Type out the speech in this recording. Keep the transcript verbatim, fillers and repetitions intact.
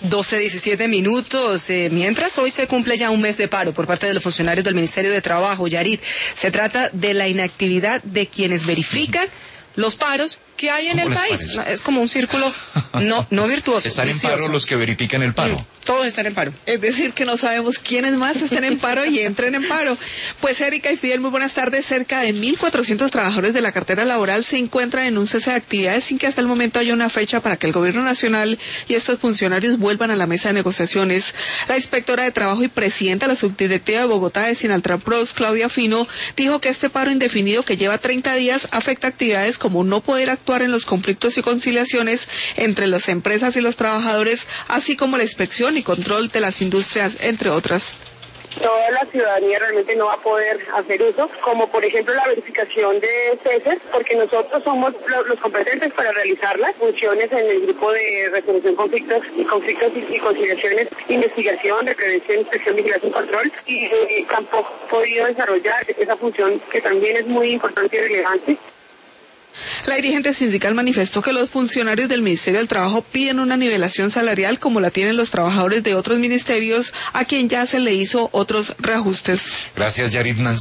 doce, diecisiete minutos. Eh, mientras hoy se cumple ya un mes de paro por parte de los funcionarios del Ministerio de Trabajo, Yarit, se trata de la inactividad de quienes verifican los paros que hay en el país. Parece? Es como un círculo no no virtuoso. Están vicioso. En paro los que verifican el paro. Mm, todos están en paro. Es decir, que no sabemos quiénes más estén en paro y entren en paro. Pues Erika y Fidel, muy buenas tardes. Cerca de mil cuatrocientos trabajadores de la cartera laboral se encuentran en un cese de actividades sin que hasta el momento haya una fecha para que el gobierno nacional y estos funcionarios vuelvan a la mesa de negociaciones. La inspectora de trabajo y presidenta de la subdirectiva de Bogotá de Sinaltraprox, Claudia Fino, dijo que este paro indefinido que lleva treinta días afecta actividades como no poder actuar en los conflictos y conciliaciones entre las empresas y los trabajadores, así como la inspección y control de las industrias, entre otras. Toda la ciudadanía realmente no va a poder hacer uso, como por ejemplo la verificación de ceses, porque nosotros somos los competentes para realizar las funciones en el grupo de resolución de conflictos y conflictos y conciliaciones, investigación, de prevención, inspección, vigilancia y control, y eh, tampoco he podido desarrollar esa función que también es muy importante y relevante. La dirigente sindical manifestó que los funcionarios del Ministerio del Trabajo piden una nivelación salarial como la tienen los trabajadores de otros ministerios, a quien ya se le hizo otros reajustes. Gracias, Yarit.